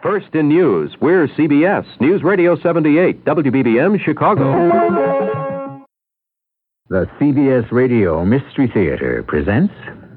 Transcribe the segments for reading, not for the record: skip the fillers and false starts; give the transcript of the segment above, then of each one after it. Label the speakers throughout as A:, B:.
A: First in news, we're CBS News Radio 78, WBBM, Chicago.
B: The CBS Radio Mystery Theater presents...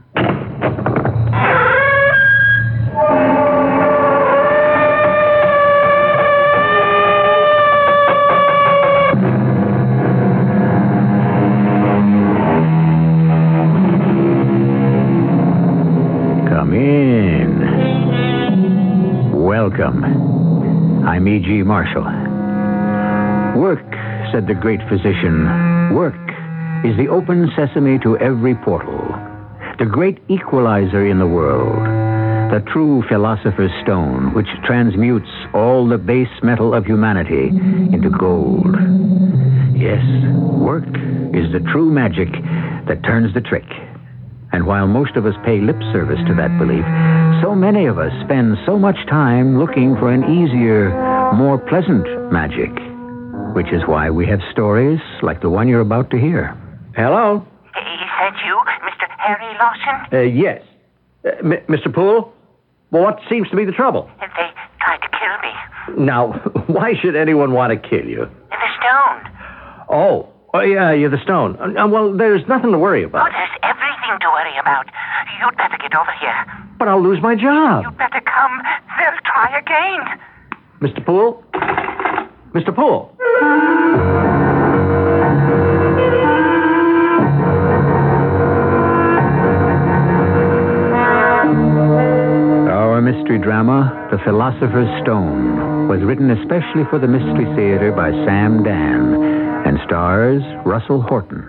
B: Come in. Welcome. I'm E.G. Marshall. Work, said the great physician, work is the open sesame to every portal, the great equalizer in the world, the true philosopher's stone which transmutes all the base metal of humanity into gold. Yes, work is the true magic that turns the trick. And while most of us pay lip service to that belief, so many of us spend so much time looking for an easier, more pleasant magic, which is why we have stories like the one you're about to hear.
A: Hello?
C: Is that you, Mr. Harry Lawson?
A: Yes. Mr. Poole? Well, what seems to be the trouble?
C: They tried to kill me.
A: Now, why should anyone want to kill you?
C: The stone.
A: Oh, yeah, you're the stone. Well, there's nothing to worry
C: Oh,
A: about.
C: there's everything to worry about. You'd better get over here.
A: But I'll lose my job.
C: You'd better come. They'll try again.
A: Mr. Poole? Mr. Poole?
B: Our mystery drama, The Philosopher's Stone, was written especially for the Mystery Theater by Sam Dan and stars Russell Horton.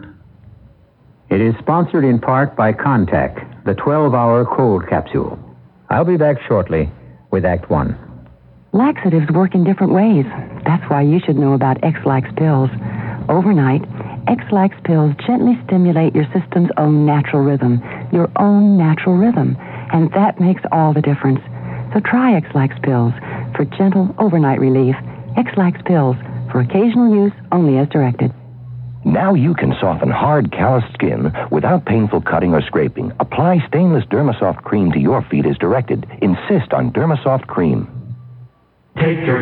B: It is sponsored in part by Contac, the 12-hour cold capsule. I'll be back shortly with Act One.
D: Laxatives work in different ways. That's why you should know about X-Lax pills. Overnight, X-Lax pills gently stimulate your system's own natural rhythm, your own natural rhythm, and that makes all the difference. So try X-Lax pills for gentle overnight relief. X-Lax pills for occasional use only as directed.
E: Now you can soften hard, calloused skin without painful cutting or scraping. Apply stainless Dermasoft cream to your feet as directed. Insist on Dermasoft cream.
F: Take your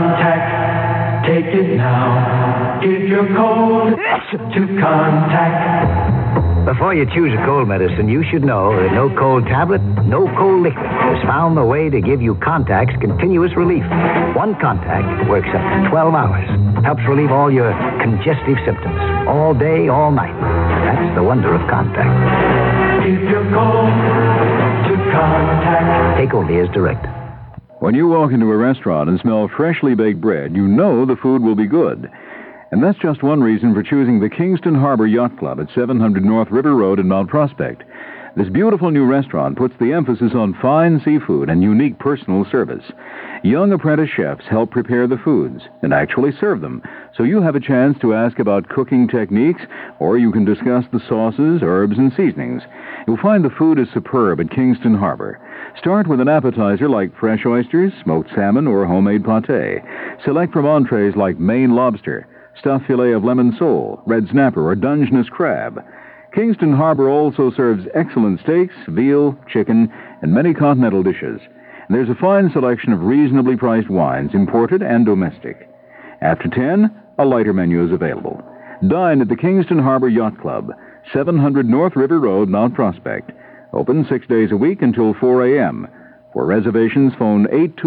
F: Contac, take it now. Give your cold to Contac.
G: Before you choose a cold medicine, you should know that no cold tablet, no cold liquid has found the way to give you Contac's continuous relief. One Contac works up to 12 hours. Helps relieve all your congestive symptoms. All day, all night. That's the wonder of Contac.
F: Give your cold to Contac.
G: Take only as directed.
H: When you walk into a restaurant and smell freshly baked bread, you know the food will be good. And that's just one reason for choosing the Kingston Harbor Yacht Club at 700 North River Road in Mount Prospect. This beautiful new restaurant puts the emphasis on fine seafood and unique personal service. Young apprentice chefs help prepare the foods and actually serve them, so you have a chance to ask about cooking techniques, or you can discuss the sauces, herbs, and seasonings. You'll find the food is superb at Kingston Harbor. Start with an appetizer like fresh oysters, smoked salmon, or homemade pâté. Select from entrees like Maine lobster, stuffed filet of lemon sole, red snapper, or Dungeness crab. Kingston Harbor also serves excellent steaks, veal, chicken, and many continental dishes. And there's a fine selection of reasonably priced wines, imported and domestic. After 10, a lighter menu is available. Dine at the Kingston Harbor Yacht Club, 700 North River Road, Mount Prospect. Open 6 days a week until 4 a.m. For reservations, phone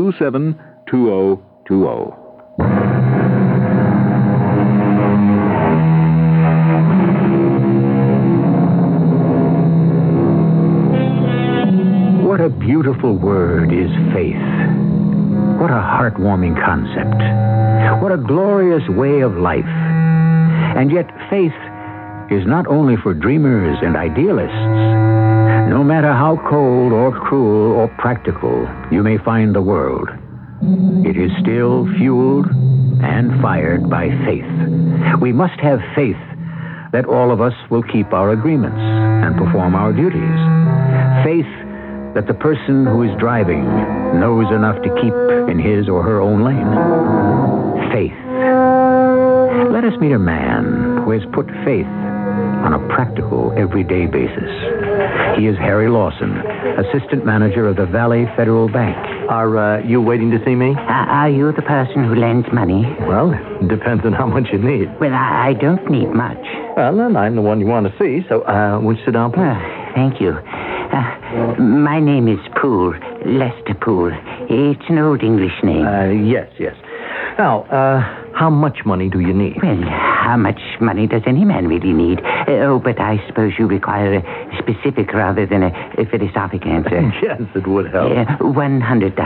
H: 827-2020.
B: What a beautiful word is faith. What a heartwarming concept. What a glorious way of life. And yet faith is not only for dreamers and idealists. No matter how cold or cruel or practical you may find the world, it is still fueled and fired by faith. We must have faith that all of us will keep our agreements and perform our duties. Faith that the person who is driving knows enough to keep in his or her own lane. Faith. Let us meet a man who has put faith on a practical, everyday basis. He is Harry Lawson, assistant manager of the Valley Federal Bank.
I: Are you waiting to see me?
C: Are you the person who lends money?
I: Well, it depends on how much you need.
C: Well, I don't need much.
I: Well, then I'm the one you want to see, so will you sit down, please?
C: Thank you. My name is Poole, Lester Poole. It's an old English name.
I: Yes. Now, how much money do you need?
C: Well, how much money does any man really need? But I suppose you require a specific rather than a philosophic answer.
I: Yes, it would help.
C: $100.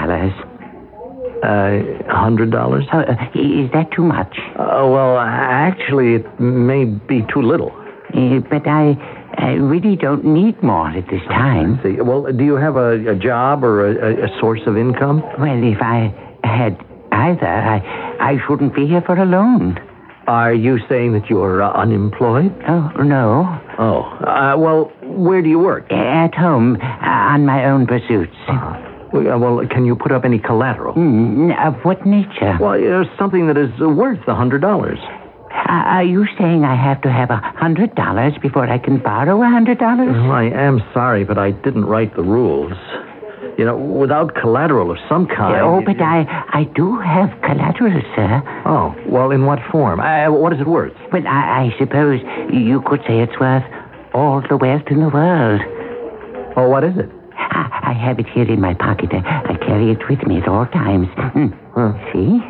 I: $100?
C: Is that too much?
I: Well, actually, it may be too little.
C: But I really don't need more at this time.
I: I see. Well, do you have a job or a source of income?
C: Well, if I had either, I shouldn't be here for a loan.
I: Are you saying that you're unemployed?
C: Oh, no.
I: Oh. Well, where do you work?
C: At home, on my own pursuits.
I: Well, can you put up any collateral?
C: Of what nature?
I: Well, something that is worth $100.
C: Are you saying I have to have $100 before I can borrow $100?
I: Well, I am sorry, but I didn't write the rules. You know, without collateral of some kind...
C: but I do have collateral, sir.
I: Oh, well, in what form? What is it worth?
C: Well, I suppose you could say it's worth all the wealth in the world.
I: Oh, what is it?
C: I have it here in my pocket. I carry it with me at all times. See?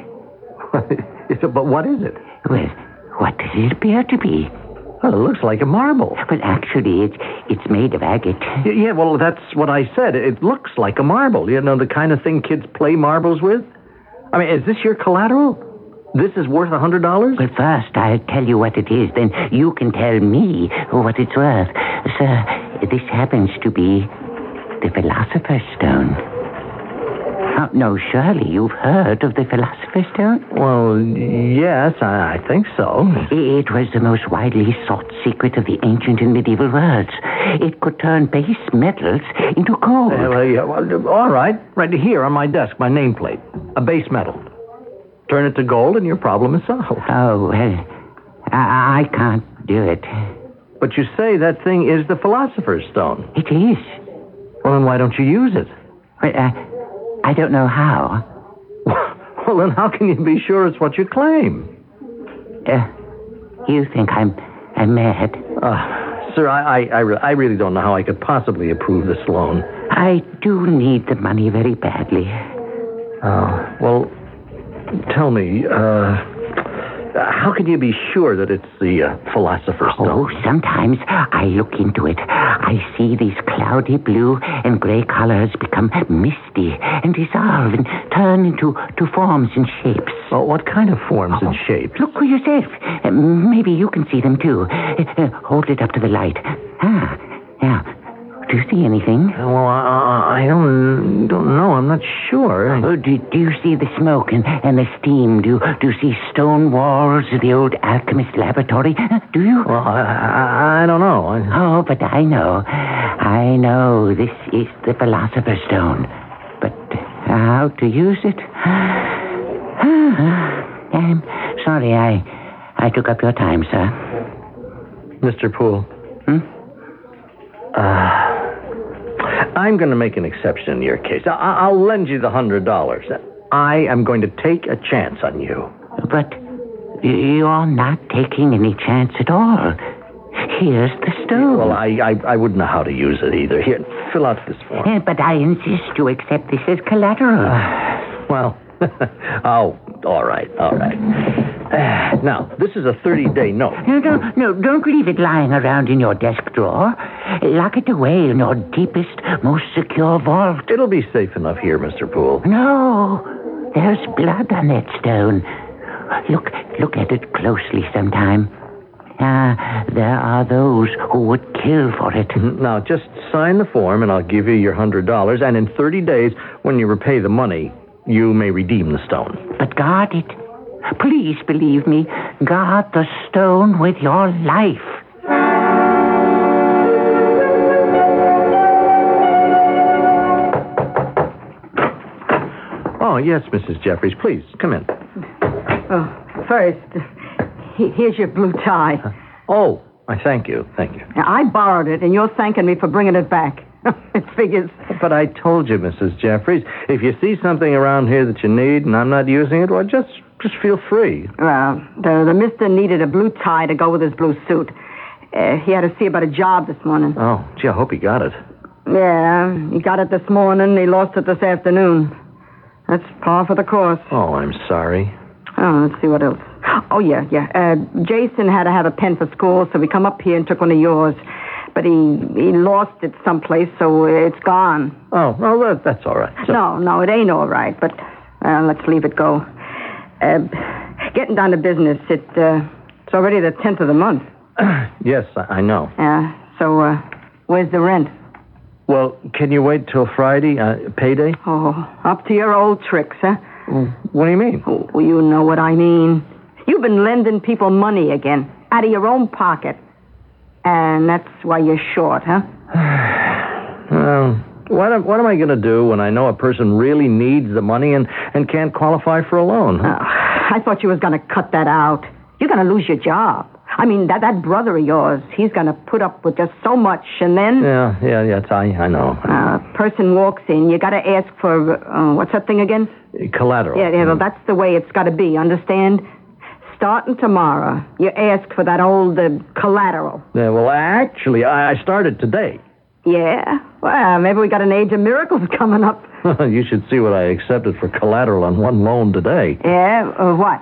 I: But what is it?
C: Well, what does it appear to be?
I: Well, it looks like a marble.
C: Well, actually, it's made of agate.
I: Yeah, well, that's what I said. It looks like a marble. You know, the kind of thing kids play marbles with? I mean, is this your collateral? This is worth $100?
C: Well, first, I'll tell you what it is. Then you can tell me what it's worth. Sir, this happens to be the Philosopher's Stone. Oh, no, surely you've heard of the Philosopher's Stone?
I: Well, yes, I think so.
C: It was the most widely sought secret of the ancient and medieval worlds. It could turn base metals into gold.
I: All right. Right here on my desk, my nameplate. A base metal. Turn it to gold and your problem is solved.
C: Oh, well, I can't do it.
I: But you say that thing is the Philosopher's Stone.
C: It is.
I: Well, then why don't you use it?
C: Well, I don't know how.
I: Well, then how can you be sure it's what you claim?
C: You think I'm mad?
I: Sir, I really don't know how I could possibly approve this loan.
C: I do need the money very badly.
I: Well, tell me, how can you be sure that it's the Philosopher's Stone?
C: Oh, sometimes I look into it. I see these cloudy blue and gray colors become misty and dissolve and turn into forms and shapes.
I: Well, what kind of forms and shapes?
C: Look for yourself. Maybe you can see them, too. Hold it up to the light. Yeah. Do you see anything?
I: Well, I don't know. I'm not sure.
C: Do you see the smoke and the steam? Do you see stone walls of the old alchemist laboratory? Do you?
I: Well, I don't know.
C: Oh, but I know. I know this is the Philosopher's Stone. But how to use it? I'm sorry I took up your time, sir.
I: Mr. Poole. I'm going to make an exception in your case. I'll lend you the $100. I am going to take a chance on you.
C: But you're not taking any chance at all. Here's the stone.
I: Well, I wouldn't know how to use it either. Here, fill out this form.
C: But I insist you accept this as collateral.
I: Well, all right. Now, this is a 30-day note.
C: No, don't leave it lying around in your desk drawer. Lock it away in your deepest, most secure vault.
I: It'll be safe enough here, Mr. Poole.
C: No, there's blood on that stone. Look at it closely sometime. There are those who would kill for it.
I: Now, just sign the form and I'll give you your $100. And in 30 days, when you repay the money, you may redeem the stone.
C: But guard it. Please believe me. Guard the stone with your life.
I: Oh, yes, Mrs. Jeffries. Please, come in.
J: First, here's your blue tie.
I: Oh, I thank you. Thank you.
J: Now, I borrowed it, and you're thanking me for bringing it back. It figures.
I: But I told you, Mrs. Jeffries, if you see something around here that you need and I'm not using it, well, just feel free.
J: Well, the mister needed a blue tie to go with his blue suit. He had to see about a job this morning.
I: Oh, gee, I hope he got it.
J: Yeah, he got it this morning. He lost it this afternoon. That's par for the course.
I: Oh, I'm sorry.
J: Oh, let's see what else. Oh, yeah. Jason had to have a pen for school, so we come up here and took one of yours. But he lost it someplace, so it's gone.
I: Oh, well, that's all right. So...
J: No, it ain't all right, but let's leave it go. Getting down to business, it's already the 10th of the month.
I: Yes, I know.
J: Yeah, so where's the rent?
I: Well, can you wait till Friday, payday?
J: Oh, up to your old tricks, huh?
I: What do you mean?
J: Oh, you know what I mean. You've been lending people money again, out of your own pocket. And that's why you're short, huh?
I: Well, what am I going to do when I know a person really needs the money and can't qualify for a loan? Huh?
J: I thought you was going to cut that out. You're going to lose your job. I mean, that brother of yours, he's going to put up with just so much, and then...
I: Yeah, I know.
J: A person walks in, you got to ask for, what's that thing again?
I: Collateral.
J: Yeah, well, that's the way it's got to be, understand? Starting tomorrow, you ask for that old collateral.
I: Yeah, well, actually, I started today.
J: Yeah? Well, maybe we got an age of miracles coming up.
I: You should see what I accepted for collateral on one loan today.
J: Yeah? What?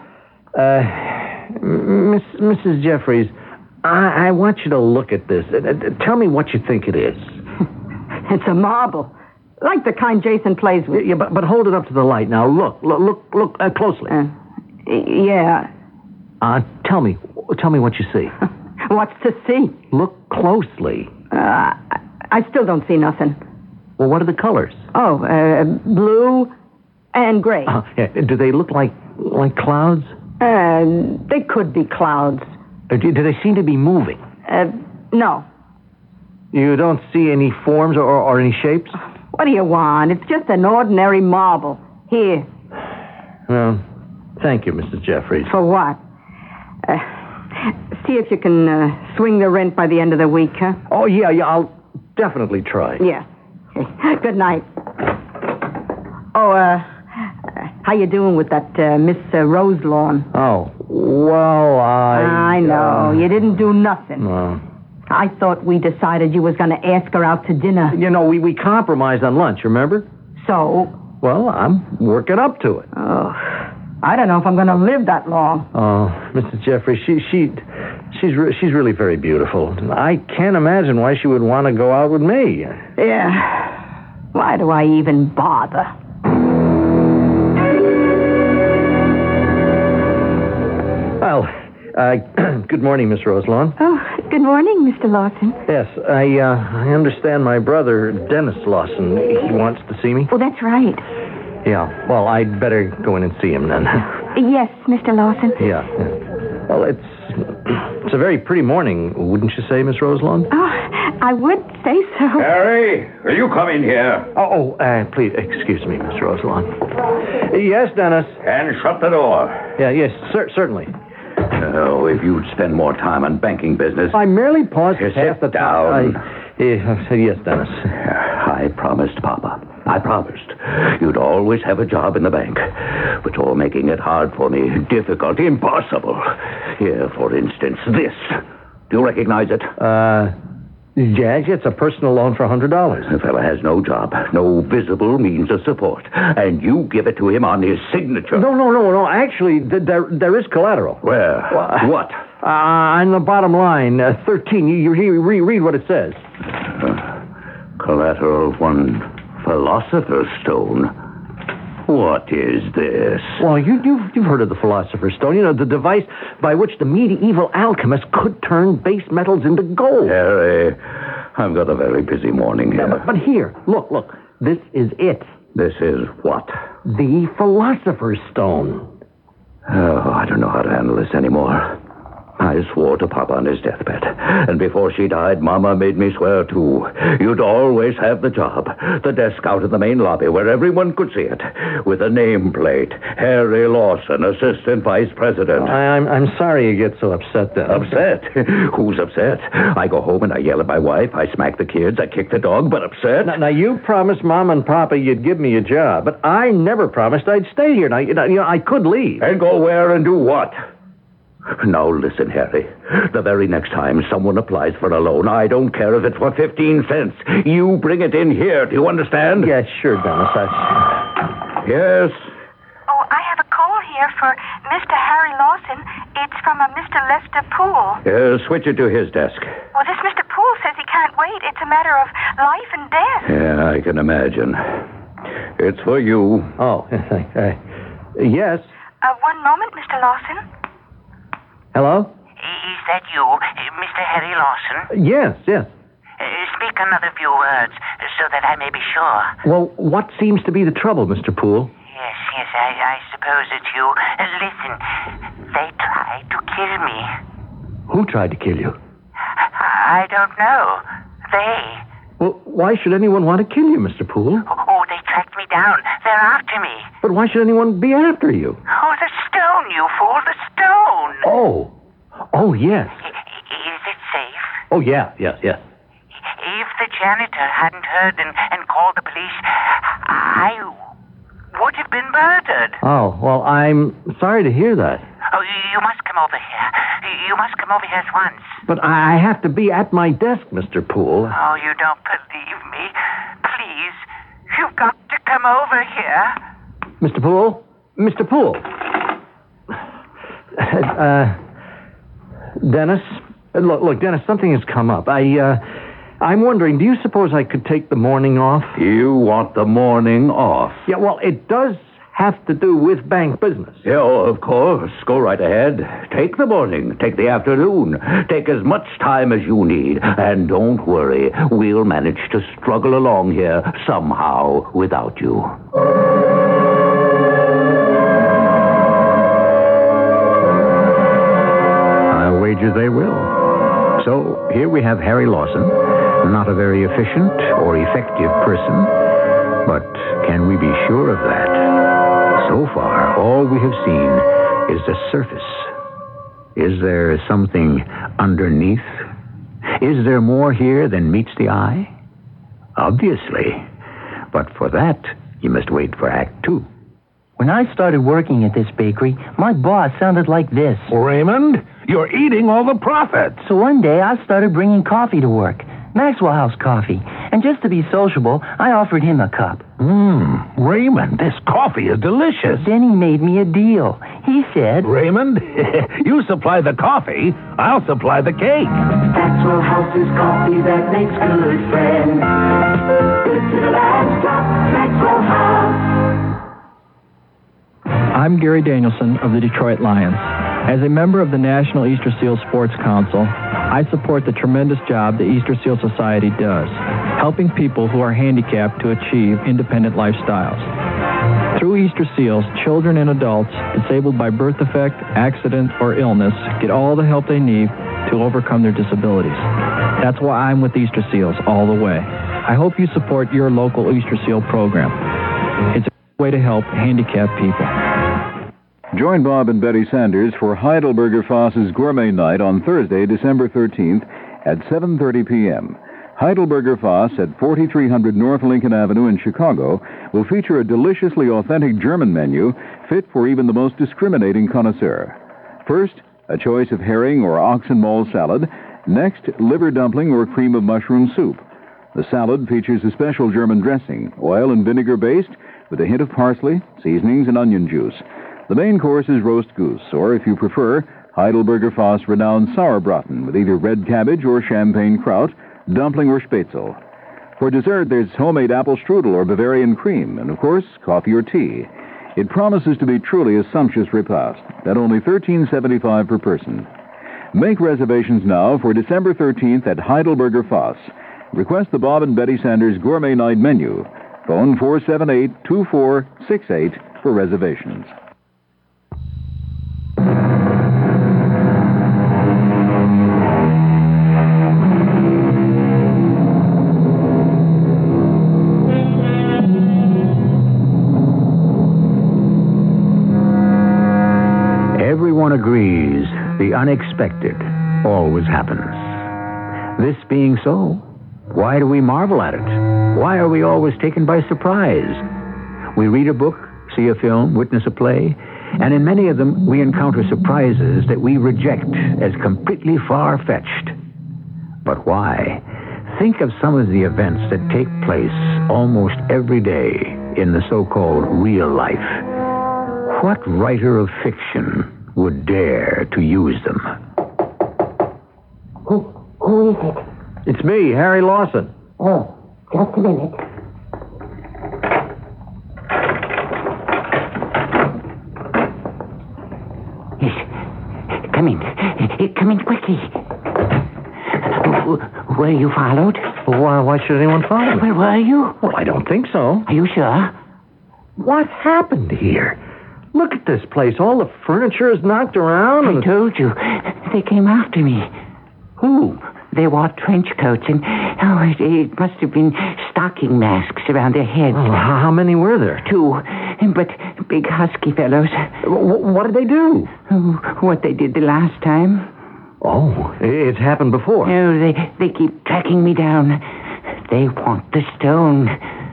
I: Mrs. Jeffries, I want you to look at this. Tell me what you think it is.
J: It's a marble. Like the kind Jason plays with.
I: Yeah, but hold it up to the light. Now, look closely.
J: Yeah.
I: Tell me what you see.
J: What's to see?
I: Look closely.
J: I still don't see nothing.
I: Well, what are the colors?
J: Oh, blue and gray.
I: Yeah. Do they look like clouds?
J: They could be clouds.
I: Do they seem to be moving?
J: No.
I: You don't see any forms or any shapes?
J: What do you want? It's just an ordinary marble. Here.
I: Well, thank you, Mrs. Jeffries.
J: For what? See if you can swing the rent by the end of the week, huh?
I: Oh, yeah, I'll definitely try.
J: Yeah. Okay. Good night. Oh, how you doing with that Miss Roselawn?
I: Oh, well,
J: I know. You didn't do nothing.
I: No.
J: I thought we decided you was going to ask her out to dinner.
I: You know, we compromised on lunch, remember?
J: So?
I: Well, I'm working up to it.
J: Oh, I don't know if I'm going to live that long.
I: Oh, Mrs. Jeffries, she's really very beautiful. I can't imagine why she would want to go out with me.
J: Yeah. Why do I even bother?
I: Well, good morning, Miss Roselawn.
K: Oh, good morning, Mr. Lawson.
I: Yes, I understand my brother, Dennis Lawson, he wants to see me.
K: Oh, that's right.
I: Yeah, well, I'd better go in and see him then.
K: Yes, Mr. Lawson.
I: Yeah. Well, it's a very pretty morning, wouldn't you say, Miss Roselawn?
K: Oh, I would say so.
L: Harry, will you come in here?
I: Please, excuse me, Miss Roselawn. Yes, Dennis.
L: And shut the door.
I: Yeah, yes, certainly.
L: Oh, if you'd spend more time on banking business.
I: I merely paused to pass the
L: down.
I: Yes, Dennis.
L: I promised, Papa. I promised. You'd always have a job in the bank. But you're making it hard for me. Difficult. Impossible. Here, for instance, this. Do you recognize it?
I: Yes, it's a personal loan for $100.
L: The fella has no job, no visible means of support. And you give it to him on his signature.
I: No. Actually, there is collateral.
L: Where? What?
I: On the bottom line, 13. You read what it says.
L: Collateral of one Philosopher's Stone. What is this?
I: Well, you've heard of the Philosopher's Stone. You know, the device by which the medieval alchemists could turn base metals into gold.
L: Harry, I've got a very busy morning here.
I: Yeah, but here, look. This is it.
L: This is what?
I: The Philosopher's Stone.
L: Oh, I don't know how to handle this anymore. I swore to Papa on his deathbed. And before she died, Mama made me swear, too. You'd always have the job. The desk out in the main lobby where everyone could see it. With a nameplate. Harry Lawson, Assistant Vice President.
I: I'm sorry you get so upset, Dennis.
L: Upset? Who's upset? I go home and I yell at my wife. I smack the kids. I kick the dog. But upset?
I: Now you promised Mom and Papa you'd give me a job. But I never promised I'd stay here. Now, I could leave.
L: And go where and do what? Now, listen, Harry. The very next time someone applies for a loan, I don't care if it's for 15 cents. You bring it in here. Do you understand?
I: Yes, sure, Dennis.
L: Yes?
K: Oh, I have a call here for Mr. Harry Lawson. It's from a Mr. Lester Poole.
L: Switch it to his desk.
K: Well, this Mr. Poole says he can't wait. It's a matter of life and death.
L: Yeah, I can imagine. It's for you.
I: Oh, yes.
K: One moment, Mr. Lawson.
I: Hello?
C: Is that you, Mr. Harry Lawson?
I: Yes.
C: Speak another few words, so that I may be sure.
I: Well, what seems to be the trouble, Mr. Poole?
C: Yes, I suppose it's you. Listen, they tried to kill me.
I: Who tried to kill you?
C: I don't know. They.
I: Well, why should anyone want to kill you, Mr. Poole?
C: Oh, they tracked me down. They're after me.
I: But why should anyone be after you?
C: Oh, the stone, you fool, the stone.
I: Oh, yes.
C: Is it safe?
I: Oh, yeah.
C: If the janitor hadn't heard and called the police, I would have been murdered.
I: Oh, well, I'm sorry to hear that.
C: Oh, you must come over here. You must come over here at once.
I: But I have to be at my desk, Mr. Poole.
C: Oh, you don't believe me? Please, you've got to come over here.
I: Mr. Poole? Mr. Poole? Dennis? Look, Dennis, something has come up. I'm wondering, do you suppose I could take the morning off?
L: You want the morning off?
I: Yeah, well, it does have to do with bank business.
L: Yeah, of course. Go right ahead. Take the morning. Take the afternoon. Take as much time as you need. And don't worry. We'll manage to struggle along here somehow without you.
B: I'll wager they will. So here we have Harry Lawson, not a very efficient or effective person, but can we be sure of that? So far, all we have seen is the surface. Is there something underneath? Is there more here than meets the eye? Obviously. But for that, you must wait for Act 2.
M: When I started working at this bakery, my boss sounded like this.
E: Raymond, you're eating all the profits.
M: So one day I started bringing coffee to work, Maxwell House coffee. And just to be sociable, I offered him a cup.
E: Raymond, this coffee is delicious.
M: Then he made me a deal. He said,
E: Raymond, you supply the coffee, I'll supply the cake.
F: Maxwell House's coffee that makes good friends. Good to the last drop, Maxwell House.
N: I'm Gary Danielson of the Detroit Lions. As a member of the National Easter Seal Sports Council, I support the tremendous job the Easter Seal Society does, helping people who are handicapped to achieve independent lifestyles. Through Easter Seals, children and adults disabled by birth defect, accident, or illness get all the help they need to overcome their disabilities. That's why I'm with Easter Seals all the way. I hope you support your local Easter Seal program. It's a way to help handicapped people.
H: Join Bob and Betty Sanders for Heidelberger Foss's Gourmet Night on Thursday, December 13th at 7:30 p.m. Heidelberger Foss at 4300 North Lincoln Avenue in Chicago will feature a deliciously authentic German menu fit for even the most discriminating connoisseur. First, a choice of herring or oxen mole salad. Next, liver dumpling or cream of mushroom soup. The salad features a special German dressing, oil and vinegar based, with a hint of parsley, seasonings, and onion juice. The main course is roast goose, or if you prefer, Heidelberger Foss renowned sauerbraten with either red cabbage or champagne kraut, dumpling or spätzle. For dessert, there's homemade apple strudel or Bavarian cream, and of course, coffee or tea. It promises to be truly a sumptuous repast at only $13.75 per person. Make reservations now for December 13th at Heidelberger Foss. Request the Bob and Betty Sanders Gourmet Night menu. Phone 478-2468 for reservations.
B: agrees the unexpected always happens. This being so, why do we marvel at it? Why are we always taken by surprise? We read a book, see a film, witness a play, and in many of them we encounter surprises that we reject as completely far-fetched. But why? Think of some of the events that take place almost every day in the so-called real life. What writer of fiction would dare to use them?
J: Who is it?
I: It's me, Harry Lawson.
J: Oh, just a minute.
C: Yes. Come in. Come in quickly. Were you followed?
I: Why should anyone follow me?
C: Where were you?
I: Well, I don't think so.
C: Are you sure?
I: What happened here? Look at this place. All the furniture is knocked around.
C: I told you. They came after me.
I: Who?
C: They wore trench coats and, it must have been stocking masks around their heads.
I: Oh, how many were there?
C: 2, but big husky fellows.
I: What did they do?
C: What they did the last time.
I: Oh, it's happened before.
C: Oh, they keep tracking me down. They want the stone.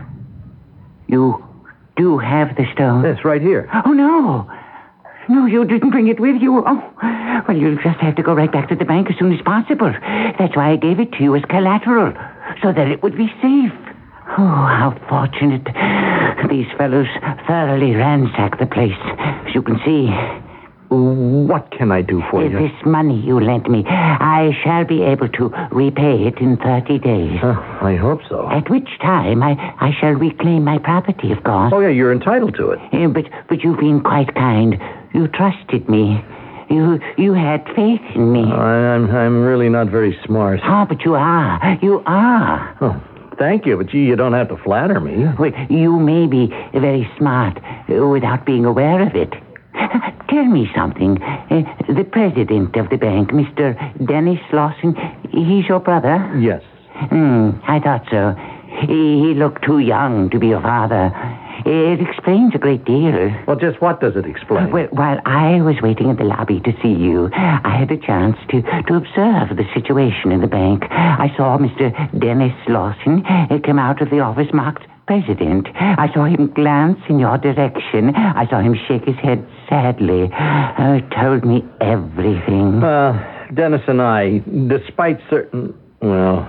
C: You do have the stone?
I: It's right here.
C: Oh, no. No, you didn't bring it with you. Oh, well, you'll just have to go right back to the bank as soon as possible. That's why I gave it to you as collateral, so that it would be safe. Oh, how fortunate. These fellows thoroughly ransacked the place, as you can see.
I: What can I do for you?
C: This money you lent me, I shall be able to repay it in 30 days.
I: I hope so.
C: At which time I shall reclaim my property, of course.
I: Oh, yeah, you're entitled to it.
C: But you've been quite kind. You trusted me. You had faith in me.
I: I'm really not very smart.
C: Oh, but you are. You are.
I: Oh, thank you, but you don't have to flatter me.
C: Well, you may be very smart without being aware of it. Tell me something. The president of the bank, Mr. Dennis Lawson, he's your brother?
I: Yes.
C: I thought so. He looked too young to be your father. It explains a great deal.
I: Well, just what does it explain?
C: Well, while I was waiting in the lobby to see you, I had a chance to observe the situation in the bank. I saw Mr. Dennis Lawson come out of the office marked President. I saw him glance in your direction. I saw him shake his head sadly. It told me everything.
I: Dennis and I, despite certain... Well,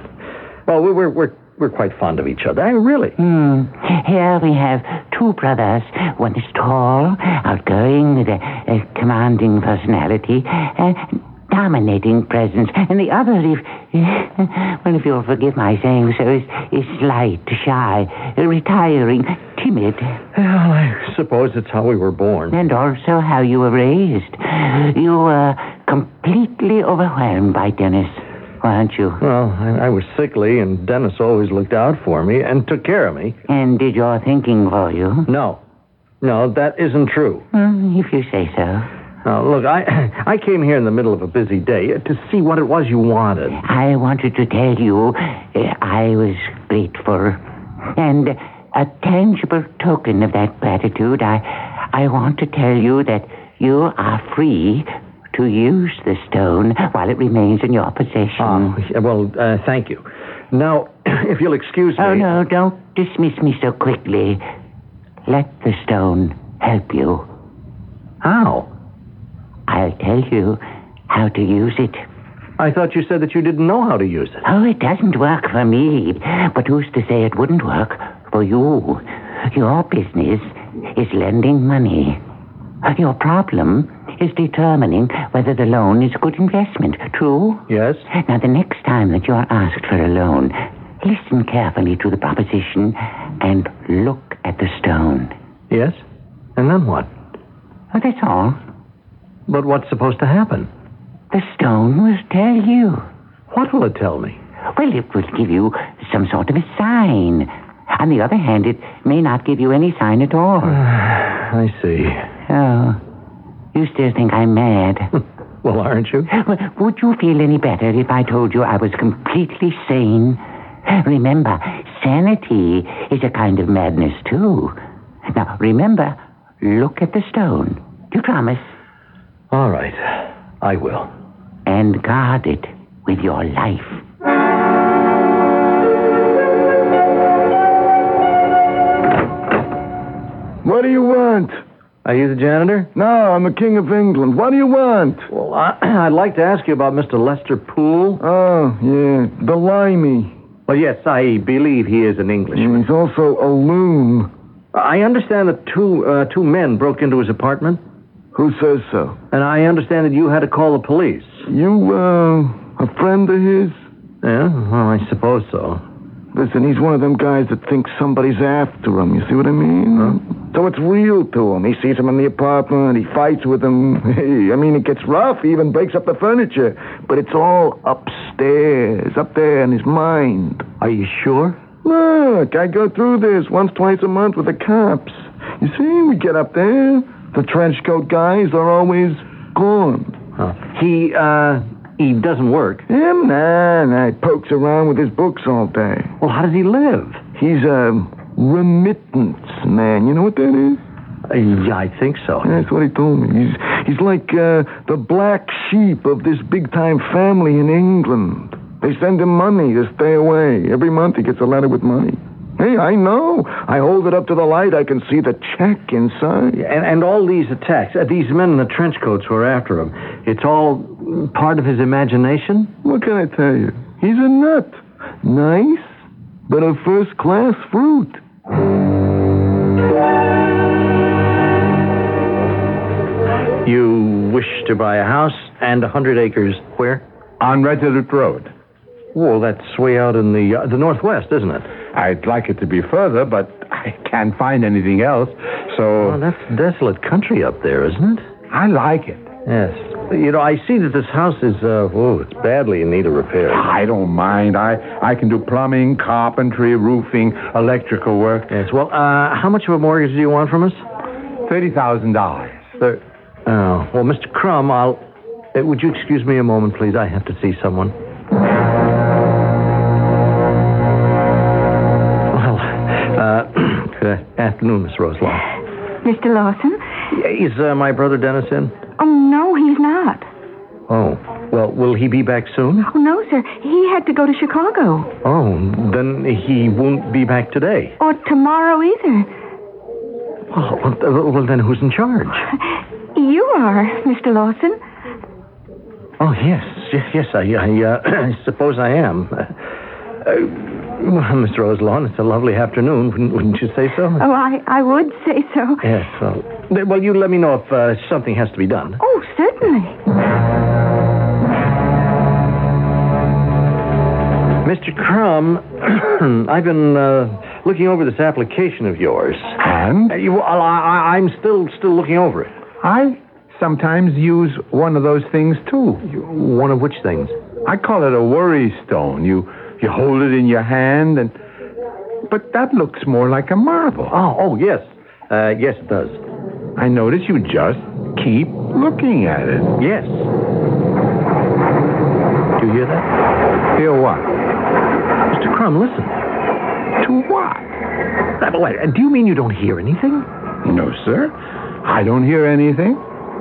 I: we're quite fond of each other. Really.
C: Here we have 2 brothers. One is tall, outgoing, with a commanding personality, dominating presence, and the other, if you'll forgive my saying so, is slight, shy, retiring, timid.
I: Well, I suppose it's how we were born.
C: And also how you were raised. You were completely overwhelmed by Dennis, weren't you?
I: Well, I was sickly, and Dennis always looked out for me and took care of me.
C: And did your thinking for you?
I: No, that isn't true.
C: If you say so.
I: Look, I came here in the middle of a busy day to see what it was you wanted.
C: I wanted to tell you I was grateful. And a tangible token of that gratitude, I want to tell you that you are free to use the stone while it remains in your possession.
I: Thank you. Now, if you'll excuse me...
C: Oh, no, don't dismiss me so quickly. Let the stone help you.
I: How?
C: I'll tell you how to use it.
I: I thought you said that you didn't know how to use it.
C: Oh, it doesn't work for me. But who's to say it wouldn't work for you? Your business is lending money. Your problem is determining whether the loan is a good investment. True?
I: Yes.
C: Now, the next time that you are asked for a loan, listen carefully to the proposition and look at the stone.
I: Yes? And then what?
C: Oh, that's all.
I: But what's supposed to happen?
C: The stone will tell you.
I: What will it tell me?
C: Well, it will give you some sort of a sign. On the other hand, it may not give you any sign at all.
I: I see.
C: Oh, you still think I'm mad?
I: Well, aren't you?
C: Well, would you feel any better if I told you I was completely sane? Remember, sanity is a kind of madness, too. Now, remember, look at the stone. Do you promise?
I: All right. I will.
C: And guard it with your life.
O: What do you want?
I: Are you the janitor?
O: No, I'm the King of England. What do you want?
I: Well, I'd like to ask you about Mr. Lester Poole.
O: Oh, yeah, the limey.
I: Well, yes, I believe he is an Englishman.
O: He's also a loon.
I: I understand that two men broke into his apartment.
O: Who says so?
I: And I understand that you had to call the police.
O: You, a friend of his?
I: Yeah, well, I suppose so.
O: Listen, he's one of them guys that thinks somebody's after him. You see what I mean?
I: Huh?
O: So it's real to him. He sees him in the apartment. He fights with him. Hey, I mean, it gets rough. He even breaks up the furniture. But it's all upstairs, up there in his mind.
I: Are you sure?
O: Look, I go through this once, twice a month with the cops. You see, we get up there. The trench coat guys are always gone.
I: Huh. He doesn't work.
O: Him? Nah. He pokes around with his books all day.
I: Well, how does he live?
O: He's a remittance man. You know what that is?
I: Yeah, I think so.
O: That's what he told me. He's like the black sheep of this big-time family in England. They send him money to stay away. Every month he gets a letter with money. Hey, I know. I hold it up to the light. I can see the check inside.
I: And all these attacks, these men in the trench coats who are after him, it's all part of his imagination?
O: What can I tell you? He's a nut. Nice, but a first-class fruit.
I: You wish to buy a house and 100 acres where?
P: On Resolute Road.
I: Well, that's way out in the northwest, isn't it?
P: I'd like it to be further, but I can't find anything else, so...
I: Well, that's desolate country up there, isn't it?
P: I like it.
I: Yes. You know, I see that this house is, it's badly in need of repair.
P: I don't mind. I can do plumbing, carpentry, roofing, electrical work.
I: Yes, well, how much of a mortgage do you want from us?
P: $30,000.
I: Well, Mr. Crum, would you excuse me a moment, please? I have to see someone. Good afternoon, Miss Roselaw.
K: Mr. Lawson?
I: Is my brother Dennis in?
K: Oh, no, he's not.
I: Oh, well, will he be back soon?
K: Oh, no, sir. He had to go to Chicago.
I: Oh, then he won't be back today.
K: Or tomorrow either.
I: Well, then who's in charge?
K: You are, Mr. Lawson.
I: Oh, yes, I suppose I am. Well, Mr. Roslawn, it's a lovely afternoon, wouldn't you say so?
K: Oh, I would say so.
I: Yes, well, you let me know if something has to be done.
K: Oh, certainly.
I: Mr. Crum, I've been looking over this application of yours.
P: And?
I: I'm still looking over it.
P: I sometimes use one of those things, too.
I: One of which things?
P: I call it a worry stone. You hold it in your hand, but that looks more like a marble.
I: Oh, yes. Yes, it does.
P: I notice you just keep looking at it.
I: Yes. Do you hear that?
P: Hear what?
I: Mr. Crum, listen.
P: To what?
I: Do you mean you don't hear anything?
P: No, sir. I don't hear anything.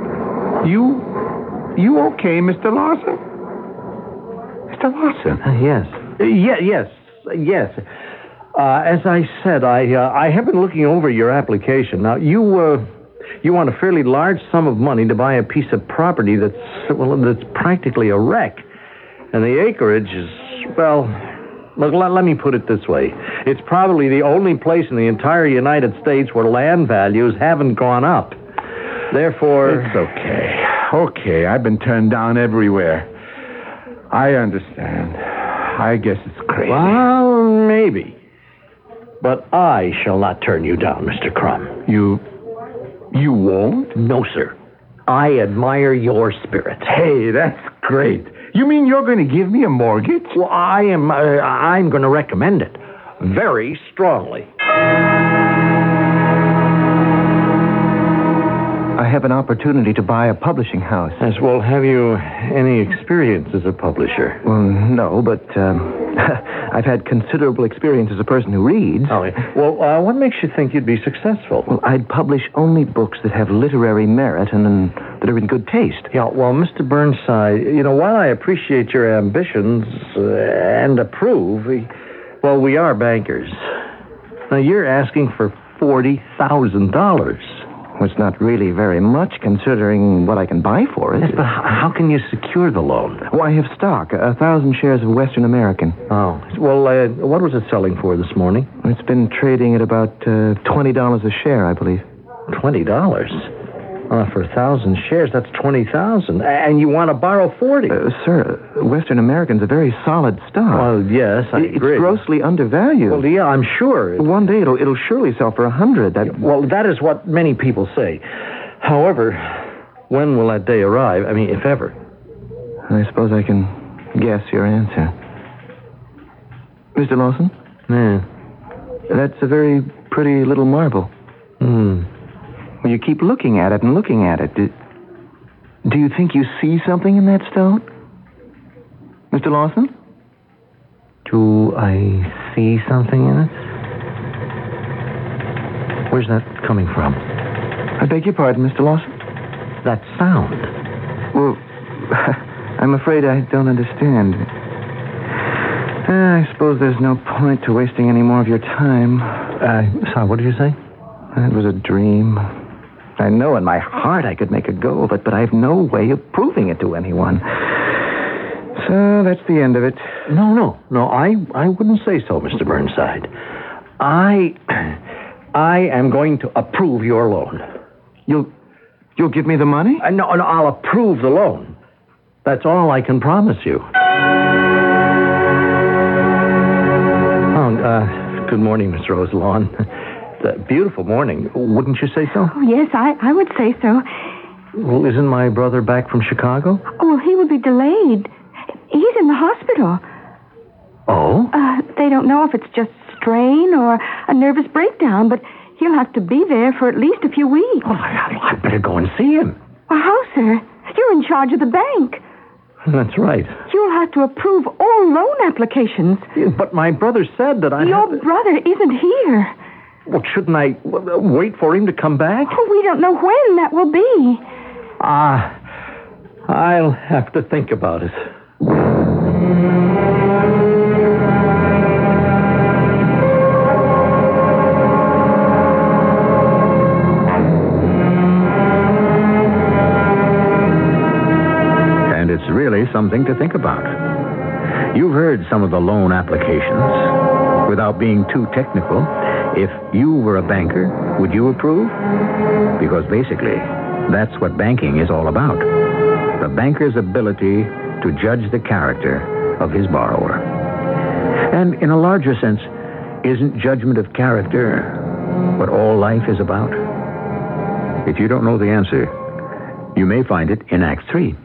P: You okay, Mr. Lawson? Mr. Lawson?
I: Yes. Yes. As I said, I have been looking over your application. Now, you want a fairly large sum of money to buy a piece of property that's practically a wreck. And the acreage is, look, let me put it this way. It's probably the only place in the entire United States where land values haven't gone up. Therefore...
P: It's okay. Okay, I've been turned down everywhere. I understand. I guess it's crazy.
I: Well, maybe. But I shall not turn you down, Mr. Crum.
P: You won't?
I: No, sir. I admire your spirit.
P: Hey, that's great. You mean you're going to give me a mortgage?
I: Well, I'm going to recommend it very strongly.
O: I have
Q: have an opportunity to buy a publishing house.
I: Yes, well, have you any experience as a publisher?
Q: Well, no, but I've had considerable experience as a person who reads.
I: Oh, yeah. Well, what makes you think you'd be successful?
Q: Well, I'd publish only books that have literary merit and that are in good taste.
I: Yeah, well, Mr. Burnside, while I appreciate your ambitions and approve, well, we are bankers. Now, you're asking for $40,000.
Q: Well, it's not really very much, considering what I can buy for it.
I: Yes, but how can you secure the loan?
Q: Well, I have stock, 1,000 shares of Western American.
I: Oh. Well, what was it selling for this morning?
Q: It's been trading at about $20 a share, I believe.
I: $20? For 1,000 shares, that's $20,000. And you want to borrow 40?
Q: Sir, Western American's a very solid stock.
I: Well, yes, I agree.
Q: It's grossly undervalued.
I: Well, yeah, I'm sure.
Q: One day it'll surely sell for 100.
I: Well, that is what many people say. However, when will that day arrive? I mean, if ever.
Q: I suppose I can guess your answer. Mr. Lawson?
I: Yeah.
Q: That's a very pretty little marble. Well, you keep looking at it and looking at it. Do you think you see something in that stone? Mr. Lawson?
I: Do I see something in it? Where's that coming from?
Q: I beg your pardon, Mr. Lawson?
I: That sound.
Q: Well, I'm afraid I don't understand. I suppose there's no point to wasting any more of your time.
I: Sorry, what did you say?
Q: It was a dream. I know in my heart I could make a go of it, but I have no way of proving it to anyone. So that's the end of it.
I: No, I wouldn't say so, Mr. Burnside. I am going to approve your loan.
Q: You'll give me the money?
I: No, I'll approve the loan. That's all I can promise you. Good morning, Miss Rose Lawn. It's a beautiful morning. Wouldn't you say so?
K: Oh, yes, I would say so.
I: Well, isn't my brother back from Chicago?
K: Oh, he will be delayed. He's in the hospital.
I: Oh?
K: They don't know if it's just strain or a nervous breakdown, but he'll have to be there for at least a few weeks.
I: Oh, I better go and see him.
K: Well, how, sir? You're in charge of the bank.
I: That's right.
K: You'll have to approve all loan applications.
I: Yeah, but my brother said that
K: Your brother isn't here.
I: Well, shouldn't I wait for him to come back?
K: Oh, we don't know when that will be.
I: I'll have to think about it.
B: And it's really something to think about. You've heard some of the loan applications. Without being too technical, if you were a banker, would you approve? Because basically, that's what banking is all about. The banker's ability to judge the character of his borrower. And in a larger sense, isn't judgment of character what all life is about? If you don't know the answer, you may find it in Act 3.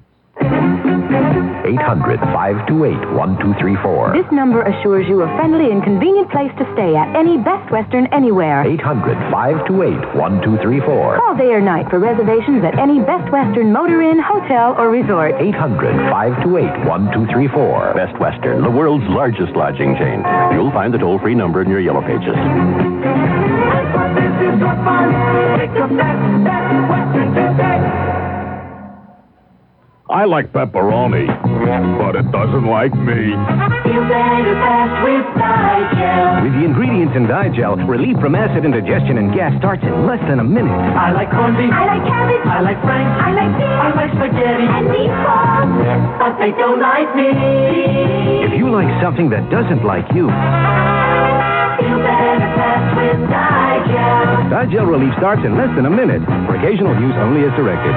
R: 800-528-1234.
S: This number assures you a friendly and convenient place to stay at any Best Western anywhere.
R: 800-528-1234.
S: Call day or night for reservations at any Best Western motor inn, hotel, or resort.
R: 800-528-1234.
A: Best Western, the world's largest lodging chain. You'll find the toll-free number in your yellow pages.
T: I like pepperoni, but it doesn't like me.
F: Feel better fast with Digel.
U: With the ingredients in Digel, relief from acid indigestion and gas starts in less than a minute.
F: I like corned beef. I like cabbage. I like frank. I like beef. I like spaghetti. And meatballs. But they don't like me.
U: If you like something that doesn't like you,
F: feel better fast with Digel.
U: Digel relief starts in less than a minute. For occasional use only as directed.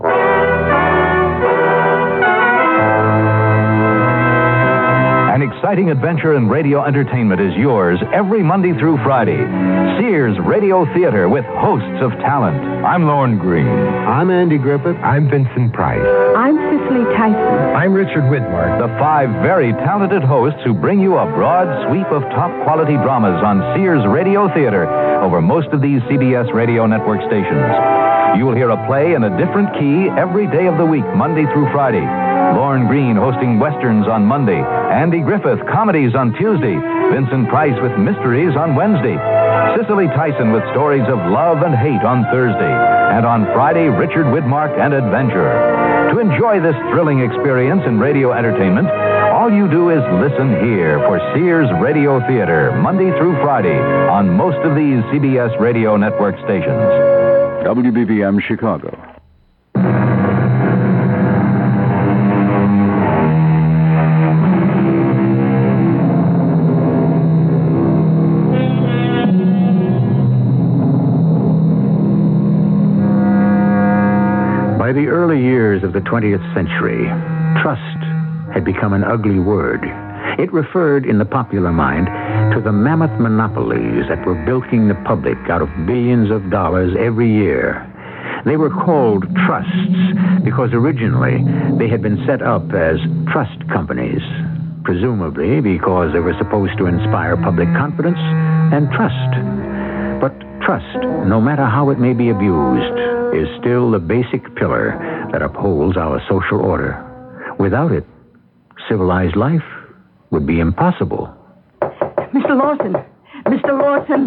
E: An exciting
R: exciting adventure in radio entertainment is yours every Monday through Friday. Sears Radio Theater with hosts of talent. I'm Lorne Green.
V: I'm Andy Griffith. I'm Vincent Price.
S: I'm Cicely Tyson.
V: I'm Richard Widmark.
R: The 5 very talented hosts who bring you a broad sweep of top-quality dramas on Sears Radio Theater over most of these CBS radio network stations. You will hear a play in a different key every day of the week, Monday through Friday. Lorne Green hosting westerns on Monday, Andy Griffith comedies on Tuesday, Vincent Price with mysteries on Wednesday, Cicely Tyson with stories of love and hate on Thursday, and on Friday, Richard Widmark and adventure. To enjoy this thrilling experience in radio entertainment, all you do is listen here for Sears Radio Theater, Monday through Friday, on most of these CBS radio network stations.
H: WBBM Chicago.
B: By the early years of the 20th century, trust had become an ugly word. It referred, in the popular mind, to the mammoth monopolies that were bilking the public out of billions of dollars every year. They were called trusts because originally they had been set up as trust companies, presumably because they were supposed to inspire public confidence and trust. But trust, no matter how it may be abused, is still the basic pillar that upholds our social order. Without it, civilized life would be impossible.
J: Mr. Lawson! Mr. Lawson!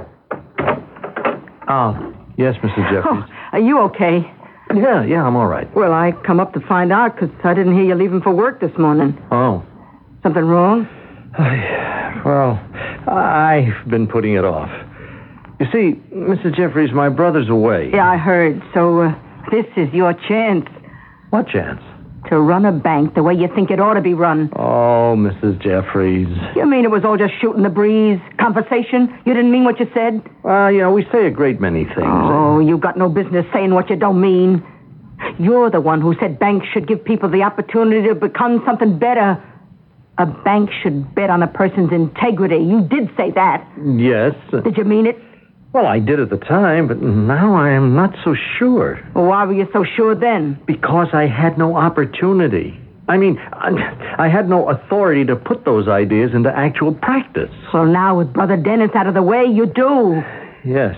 I: Oh, yes, Mrs. Jeffries.
J: Oh, are you okay?
I: Yeah, I'm all right.
J: Well, I come up to find out because I didn't hear you leaving for work this morning.
I: Oh.
J: Something wrong?
I: Well, I've been putting it off. You see, Mrs. Jeffries, my brother's away.
J: Yeah, I heard. So, this is your chance.
I: What chance?
J: To run a bank the way you think it ought to be run.
I: Oh, Mrs. Jeffries.
J: You mean it was all just shooting the breeze? Conversation? You didn't mean what you said?
I: We say a great many things.
J: Oh, you got no business saying what you don't mean. You're the one who said banks should give people the opportunity to become something better. A bank should bet on a person's integrity. You did say that.
I: Yes.
J: Did you mean it?
I: Well, I did at the time, but now I am not so sure.
J: Well, why were you so sure then?
I: Because I had no opportunity. I mean, I had no authority to put those ideas into actual practice.
J: Well, now with Brother Dennis out of the way, you do.
I: Yes.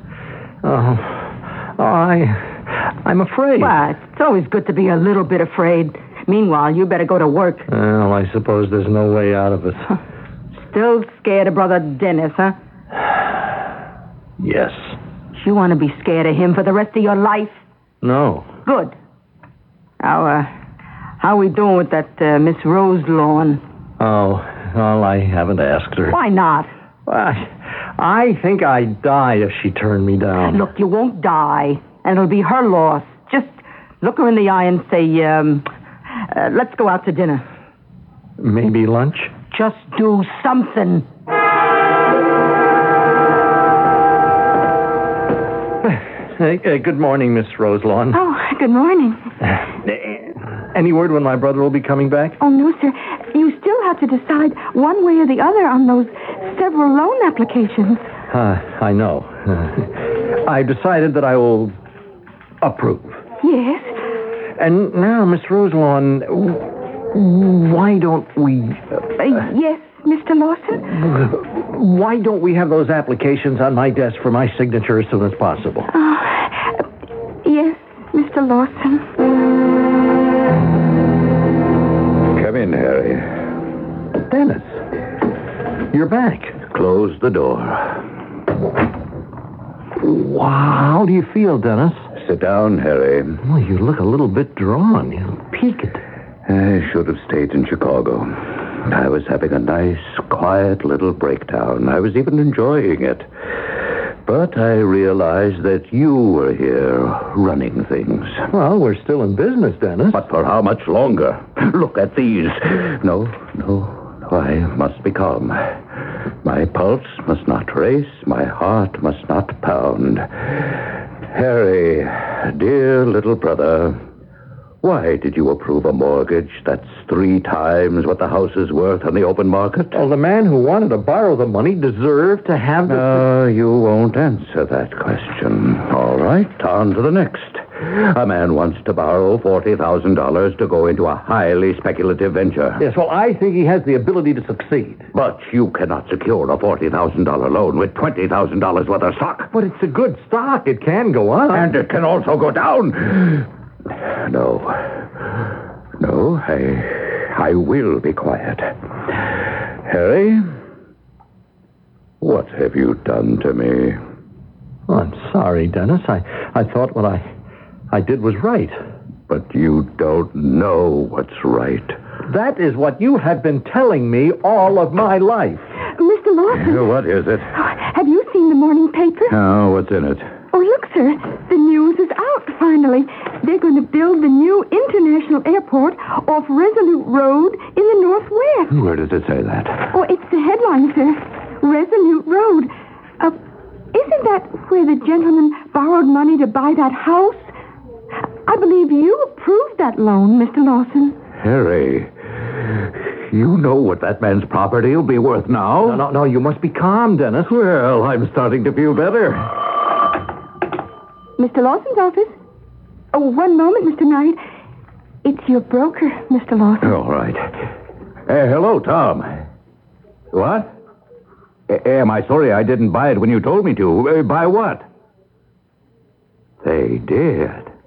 I: I'm afraid.
J: Well, it's always good to be a little bit afraid. Meanwhile, you better go to work.
I: Well, I suppose there's no way out of it.
J: Still scared of Brother Dennis, huh?
I: Yes.
J: You want to be scared of him for the rest of your life?
I: No.
J: Good. How we doing with that Miss Rose Lawn?
I: Oh, well, I haven't asked her.
J: Why not?
I: I think I'd die if she turned me down.
J: Look, you won't die, and it'll be her loss. Just look her in the eye and say, let's go out to dinner.
I: Maybe lunch?
J: Just do something.
I: Good morning, Miss Roselawn.
S: Oh, good morning.
I: Any word when my brother will be coming back?
S: Oh, no, sir. You still have to decide one way or the other on those several loan applications.
I: I know. I've decided that I will approve.
S: Yes?
I: And now, Miss Roselawn, why don't we...
S: Yes, Mr. Lawson?
I: Why don't we have those applications on my desk for my signature as soon as possible?
S: Yes, Mr. Lawson.
L: Come in, Harry.
I: Dennis, you're back.
L: Close the door.
I: How do you feel, Dennis?
L: Sit down, Harry.
I: Well, you look a little bit drawn. You look peaked.
L: I should have stayed in Chicago. I was having a nice, quiet little breakdown. I was even enjoying it. But I realized that you were here running things.
I: Well, we're still in business, Dennis.
L: But for how much longer? Look at these. No, I must be calm. My pulse must not race. My heart must not pound. Harry, dear little brother, Why did you approve a mortgage that's 3 times what the house is worth on the open market?
I: Well, the man who wanted to borrow the money deserved to have the...
L: No, you won't answer that question. All right, on to the next. A man wants to borrow $40,000 to go into a highly speculative venture.
I: Yes, well, I think he has the ability to succeed.
L: But you cannot secure a $40,000 loan with $20,000 worth of stock.
I: But it's a good stock. It can go up.
L: And it can also go down. No, I will be quiet. Harry, what have you done to me?
I: Oh, I'm sorry, Dennis. I thought what I did was right.
L: But you don't know what's right.
I: That is what you have been telling me all of my life.
S: Mr. Lawson.
L: What is it?
S: Have you seen the morning paper?
L: Oh, what's in it?
S: Oh, look, sir. The news is out, finally. They're going to build the new international airport off Resolute Road in the Northwest.
L: Where does it say that?
S: Oh, it's the headline, sir. Resolute Road. Isn't that where the gentleman borrowed money to buy that house? I believe you approved that loan, Mr. Lawson.
L: Harry, you know what that man's property will be worth now?
I: No, you must be calm, Dennis.
L: Well, I'm starting to feel better.
S: Mr. Lawson's office? Oh, one moment, Mr. Knight. It's your broker, Mr. Lawson.
L: All right. Hello, Tom. What? Am I sorry I didn't buy it when you told me to? Buy what? They did.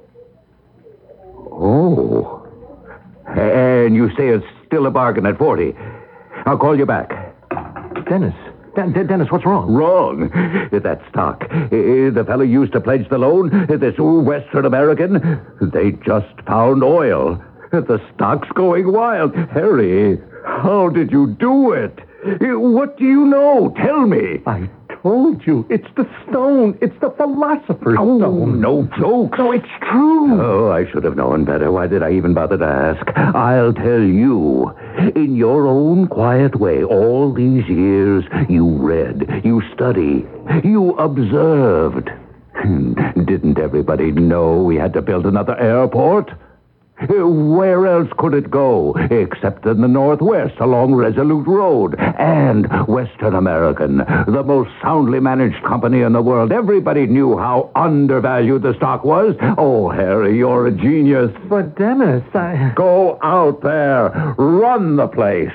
L: Oh. And you say it's still a bargain at 40. I'll call you back.
I: Dennis, what's wrong?
L: Wrong. That stock. The fellow used to pledge the loan, this Western American, they just found oil. The stock's going wild. Harry, how did you do it? What do you know? Tell me.
I: I told you. It's the stone. It's the philosopher's stone.
L: No jokes.
I: No, it's true.
L: Oh, I should have known better. Why did I even bother to ask? I'll tell you. In your own quiet way, all these years, you read, you studied, you observed. Didn't everybody know we had to build another airport? Where else could it go except in the Northwest along Resolute Road? And Western American, the most soundly managed company in the world. Everybody knew how undervalued the stock was. Oh, Harry, you're a genius.
I: But Dennis,
L: Go out there. Run the place.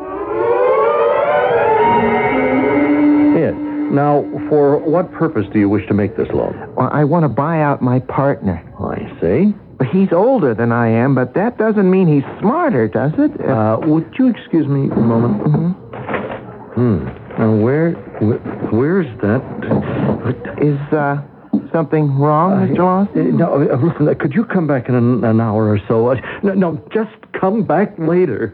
I: Yes. Now, for what purpose do you wish to make this loan?
Q: Well, I want to buy out my partner.
I: I see.
Q: He's older than I am, but that doesn't mean he's smarter, does it?
I: Would you excuse me a moment? Now, where's that?
Q: Is something wrong, Mr. Lawson?
I: No, listen, could you come back in an hour or so? No, just come back later.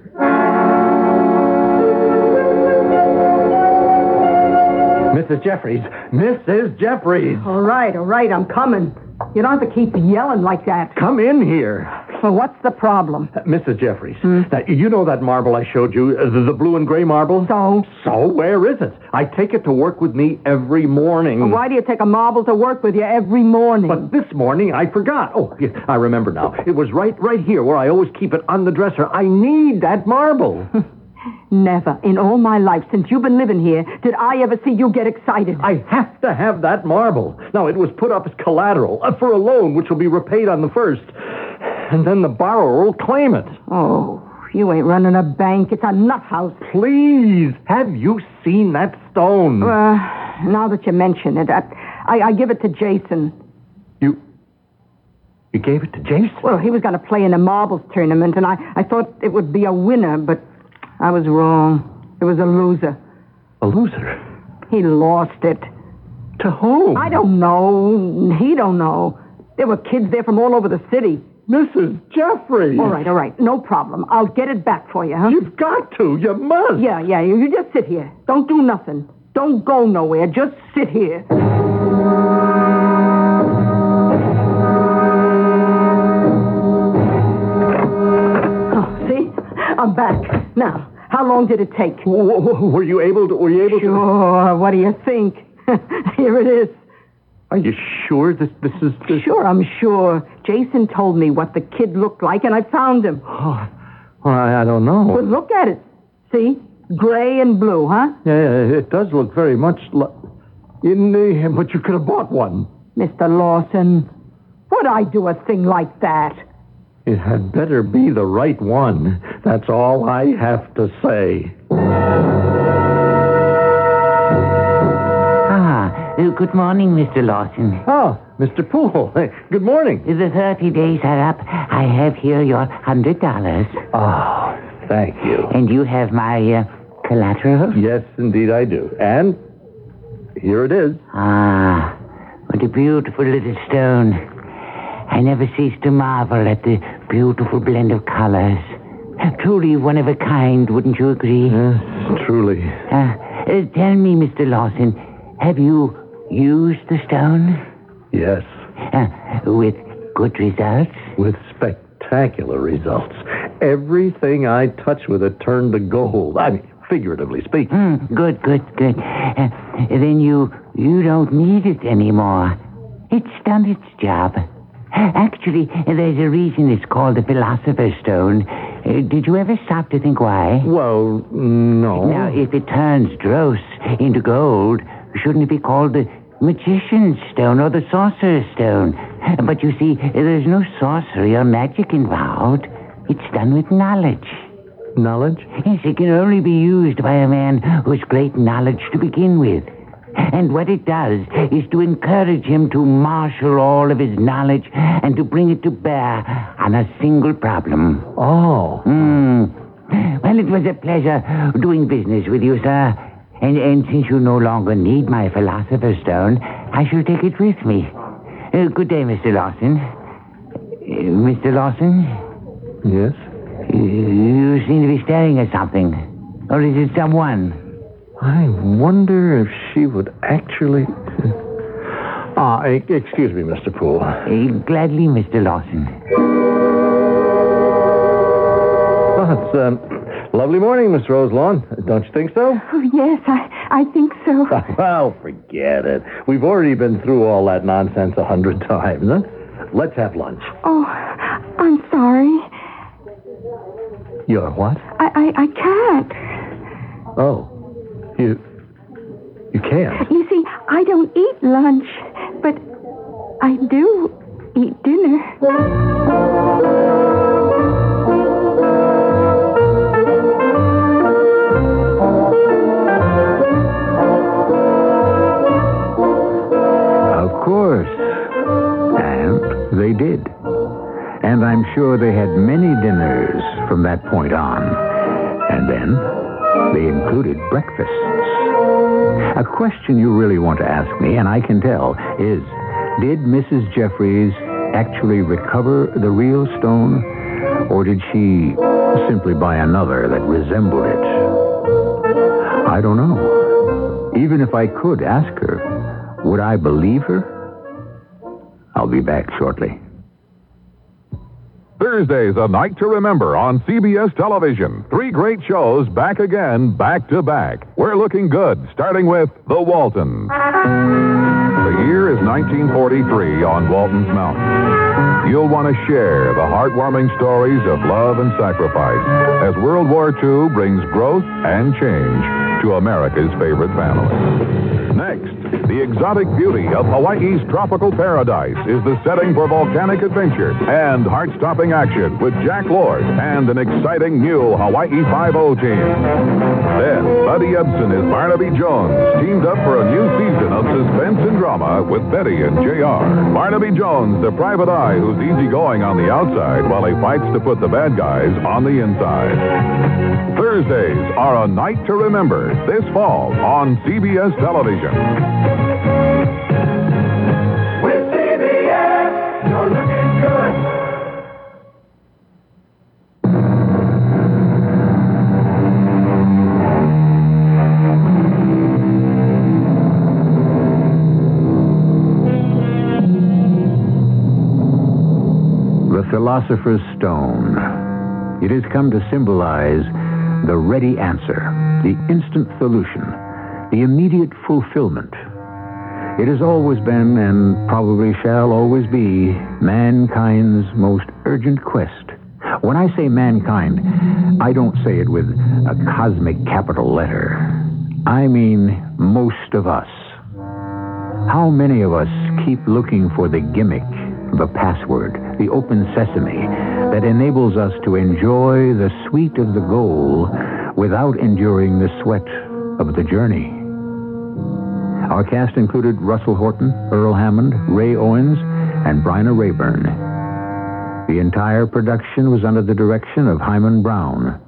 I: Mrs. Jeffries! Mrs. Jeffries!
J: All right, I'm coming. You don't have to keep yelling like that.
I: Come in here.
J: So what's the problem?
I: Mrs. Jeffries, now, you know that marble I showed you, the blue and gray marble? So, where is it? I take it to work with me every morning.
J: Well, why do you take a marble to work with you every morning?
I: But this morning I forgot. Oh, yes, I remember now. It was right here where I always keep it on the dresser. I need that marble.
J: Never in all my life since you've been living here did I ever see you get excited.
I: I have to have that marble. Now, it was put up as collateral for a loan which will be repaid on the 1st. And then the borrower will claim it.
J: Oh, you ain't running a bank. It's a nut house.
I: Please, have you seen that stone?
J: Now that you mention it, I give it to Jason.
I: You gave it to Jason?
J: Well, he was going to play in a marbles tournament, and I thought it would be a winner, but I was wrong. It was a loser.
I: A loser?
J: He lost it.
I: To whom?
J: I don't know. He don't know. There were kids there from all over the city.
I: Mrs. Jeffries!
J: All right. No problem. I'll get it back for you, huh?
I: You've got to. You must.
J: Yeah. You just sit here. Don't do nothing. Don't go nowhere. Just sit here. Oh, see? I'm back. Now, how long did it take?
I: Were you able to...
J: Sure. What do you think? Here it is.
I: Are you sure this is...
J: Sure, I'm sure. Jason told me what the kid looked like, and I found him.
I: Oh, well, I don't know.
J: Well, look at it. See? Gray and blue, huh?
I: Yeah, it does look very much like... But you could have bought one.
J: Mr. Lawson, would I do a thing like that?
I: It had better be the right one. That's all I have to say.
C: Good morning, Mr. Lawson.
I: Oh, Mr. Poole. Hey, good morning.
C: The 30 days are up. I have here your $100.
I: Oh, thank you.
C: And you have my collateral?
I: Yes, indeed I do. And here it is.
C: Ah, what a beautiful little stone. I never cease to marvel at the beautiful blend of colors. Truly one of a kind, wouldn't you agree?
I: Yes, truly.
C: Tell me, Mr. Lawson, have you used the stone?
I: Yes.
C: With good results?
I: With spectacular results. Everything I touched with it turned to gold. I mean, figuratively speaking.
C: Good. Then you don't need it anymore. It's done its job. Actually, there's a reason it's called the Philosopher's Stone. Did you ever stop to think why?
I: Well, no.
C: Now, if it turns dross into gold, shouldn't it be called the Magician's Stone or the Sorcerer's Stone? But you see, there's no sorcery or magic involved. It's done with knowledge.
I: Knowledge?
C: Yes, it can only be used by a man who has great knowledge to begin with. And what it does is to encourage him to marshal all of his knowledge and to bring it to bear on a single problem.
I: Oh.
C: Well, it was a pleasure doing business with you, sir. And since you no longer need my Philosopher's Stone, I shall take it with me. Good day, Mr. Lawson. Mr. Lawson?
I: Yes?
C: You seem to be staring at something. Or is it someone?
I: I wonder if she would actually... excuse me, Mr. Poole.
C: Gladly, Mr. Lawson.
I: Oh, it's a lovely morning, Miss Roselawn. Don't you think so?
S: Oh, yes, I think so.
I: Well, forget it. We've already been through all that nonsense 100 times, huh? Let's have lunch.
S: Oh, I'm sorry.
I: You're what?
S: I can't.
I: Oh. You can't.
S: You see, I don't eat lunch, but I do eat dinner.
B: Of course. And they did. And I'm sure they had many dinners from that point on. And then they included breakfasts. A question you really want to ask me, and I can tell, is, did Mrs. Jeffries actually recover the real stone, or did she simply buy another that resembled it? I don't know. Even if I could ask her, would I believe her? I'll be back shortly.
R: Thursday's A Night to Remember on CBS Television. 3 great shows back again, back to back. We're looking good, starting with The Waltons. The year is 1943 on Walton's Mountain. You'll want to share the heartwarming stories of love and sacrifice as World War II brings growth and change to America's favorite family. Next, the exotic beauty of Hawaii's tropical paradise is the setting for volcanic adventure and heart-stopping action with Jack Lord and an exciting new Hawaii Five-0 team. Then, Buddy Ebsen as Barnaby Jones, teamed up for a new season of suspense and drama with Betty and J.R. Barnaby Jones, the private eye who's easygoing on the outside while he fights to put the bad guys on the inside. Thursdays are a night to remember this fall on CBS Television.
F: With CBS, you're looking good.
B: The Philosopher's Stone. It has come to symbolize the ready answer, the instant solution, the immediate fulfillment. It has always been, and probably shall always be, mankind's most urgent quest. When I say mankind, I don't say it with a cosmic capital letter. I mean most of us. How many of us keep looking for the gimmick, the password, the open sesame that enables us to enjoy the sweet of the goal without enduring the sweat of the journey? Our cast included Russell Horton, Earl Hammond, Ray Owens, and Bryna Rayburn. The entire production was under the direction of Hyman Brown.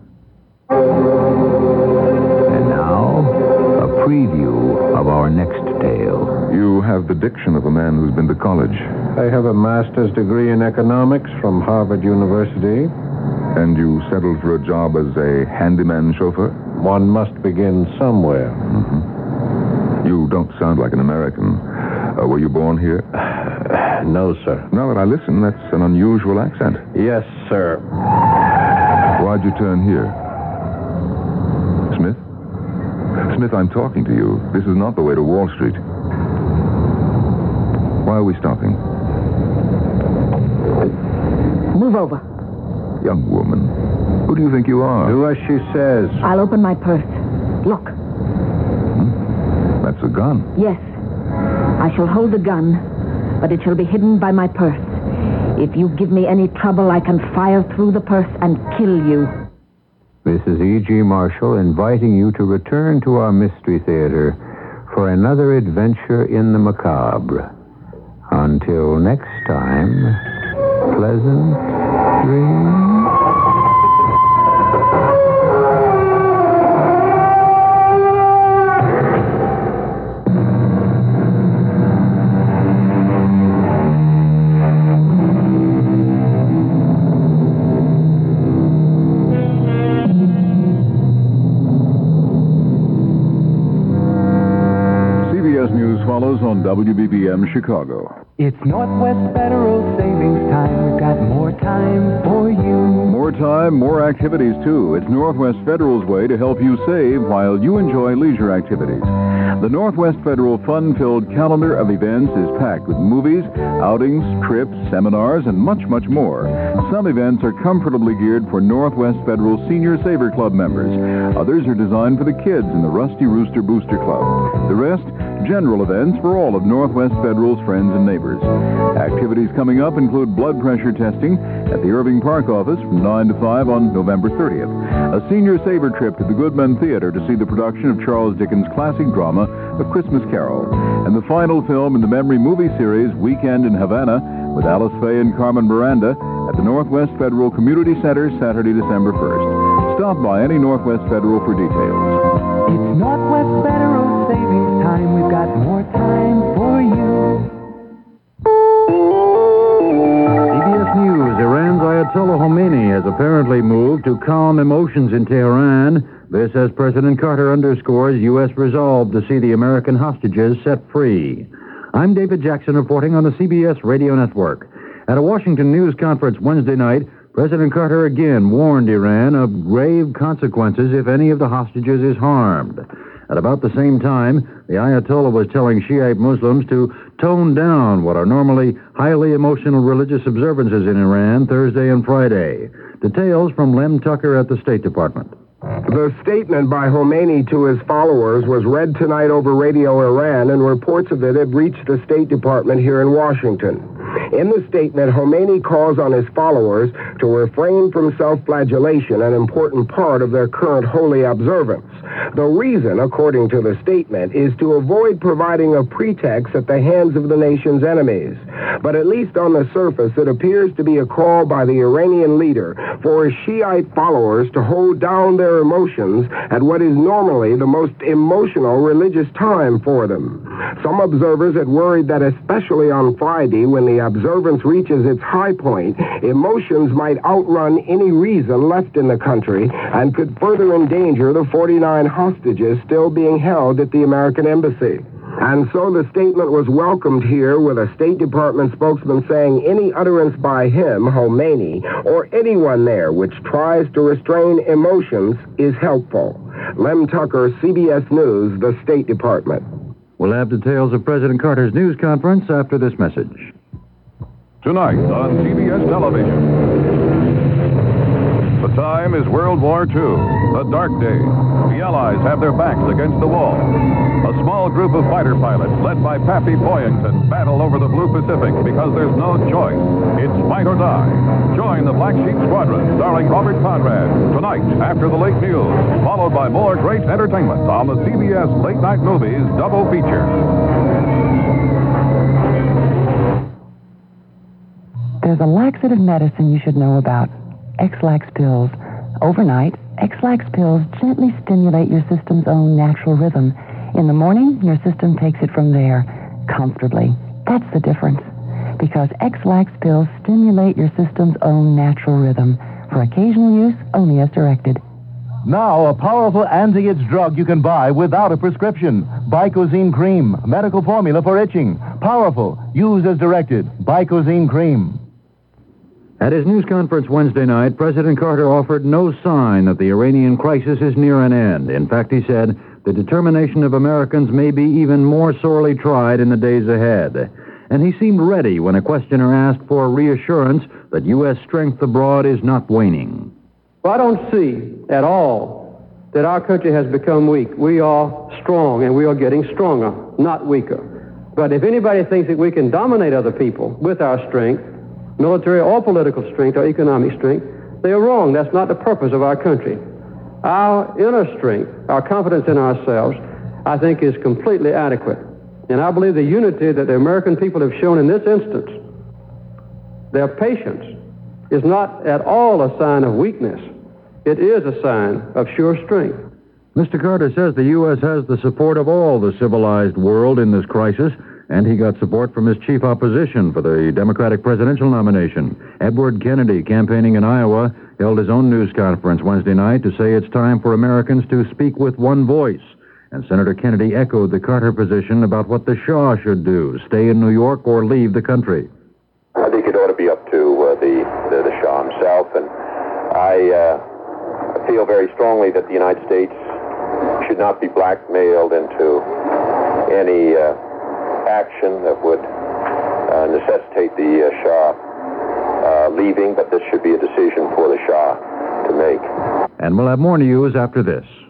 B: And now, a preview of our next tale.
O: You have the diction of a man who's been to college.
D: I have a master's degree in economics from Harvard University.
O: And you settled for a job as a handyman chauffeur?
D: One must begin somewhere.
O: Mm-hmm. You don't sound like an American. Were you born here?
D: No, sir.
O: Now that I listen, that's an unusual accent.
D: Yes, sir.
O: Why'd you turn here? Smith? Smith, I'm talking to you. This is not the way to Wall Street. Why are we stopping?
S: Move over.
O: Young woman, who do you think you are?
D: Do as she says.
S: I'll open my purse. Look.
O: That's a gun.
S: Yes. I shall hold the gun, but it shall be hidden by my purse. If you give me any trouble, I can fire through the purse and kill you.
B: This is E.G. Marshall inviting you to return to our Mystery Theater for another adventure in the macabre. Until next time, pleasant dreams.
H: Follows on WBBM Chicago.
G: It's Northwest Federal Savings Time. We've got more time for you.
H: More time, more activities, too. It's Northwest Federal's way to help you save while you enjoy leisure activities. The Northwest Federal fun-filled calendar of events is packed with movies, outings, trips, seminars, and much, much more. Some events are comfortably geared for Northwest Federal Senior Saver Club members. Others are designed for the kids in the Rusty Rooster Booster Club. The rest, general events for all of Northwest Federal's friends and neighbors. Activities coming up include blood pressure testing at the Irving Park office from 9 to 5 on November 30th. A senior saver trip to the Goodman Theater to see the production of Charles Dickens' classic drama, A Christmas Carol. And the final film in the memory movie series, Weekend in Havana, with Alice Faye and Carmen Miranda at the Northwest Federal Community Center Saturday, December 1st. Stop by any Northwest Federal for details.
G: It's Northwest Federal Savings Time. We've got more time for you.
I: CBS News. Iran's Ayatollah Khomeini has apparently moved to calm emotions in Tehran. This as President Carter underscores U.S. resolve to see the American hostages set free. I'm David Jackson reporting on the CBS Radio Network. At a Washington news conference Wednesday night, President Carter again warned Iran of grave consequences if any of the hostages is harmed. At about the same time, the Ayatollah was telling Shiite Muslims to tone down what are normally highly emotional religious observances in Iran Thursday and Friday. Details from Lem Tucker at the State Department.
W: The statement by Khomeini to his followers was read tonight over Radio Iran, and reports of it have reached the State Department here in Washington. In the statement, Khomeini calls on his followers to refrain from self-flagellation, an important part of their current holy observance. The reason, according to the statement, is to avoid providing a pretext at the hands of the nation's enemies. But at least on the surface, it appears to be a call by the Iranian leader for his Shiite followers to hold down their emotions at what is normally the most emotional religious time for them. Some observers had worried that especially on Friday, when the observance reaches its high point, emotions might outrun any reason left in the country and could further endanger the 49 hostages still being held at the American embassy. And so the statement was welcomed here with a State Department spokesman saying any utterance by him, Khomeini, or anyone there which tries to restrain emotions is helpful. Lem Tucker, CBS News, the State Department.
A: We'll have details of President Carter's news conference after this message.
M: Tonight on CBS television. The time is World War II, a dark day. The Allies have their backs against the wall. A small group of fighter pilots, led by Pappy Boyington, battle over the Blue Pacific because there's no choice. It's fight or die. Join the Black Sheep Squadron, starring Robert Conrad, tonight after the late news, followed by more great entertainment on the CBS Late Night Movies double feature.
N: There's a laxative medicine you should know about. X-Lax pills. Overnight, X-Lax pills gently stimulate your system's own natural rhythm. In the morning, your system takes it from there, comfortably. That's the difference. Because X-Lax pills stimulate your system's own natural rhythm. For occasional use, only as directed.
P: Now, a powerful anti-itch drug you can buy without a prescription. Bicozine Cream, medical formula for itching. Powerful, use as directed. Bicozine Cream.
A: At his news conference Wednesday night, President Carter offered no sign that the Iranian crisis is near an end. In fact, he said the determination of Americans may be even more sorely tried in the days ahead. And he seemed ready when a questioner asked for reassurance that U.S. strength abroad is not waning.
X: Well, I don't see at all that our country has become weak. We are strong, and we are getting stronger, not weaker. But if anybody thinks that we can dominate other people with our strength, military or political strength or economic strength, they are wrong. That's not the purpose of our country. Our inner strength, our confidence in ourselves, I think is completely adequate. And I believe the unity that the American people have shown in this instance, their patience, is not at all a sign of weakness. It is a sign of sure strength.
A: Mr. Carter says the U.S. has the support of all the civilized world in this crisis, and he got support from his chief opposition for the Democratic presidential nomination. Edward Kennedy, campaigning in Iowa, held his own news conference Wednesday night to say it's time for Americans to speak with one voice. And Senator Kennedy echoed the Carter position about what the Shah should do, stay in New York or leave the country.
Y: I think it ought to be up to the Shah himself, and I feel very strongly that the United States should not be blackmailed into any action that would necessitate the Shah leaving, but this should be a decision for the Shah to make.
A: And we'll have more news after this.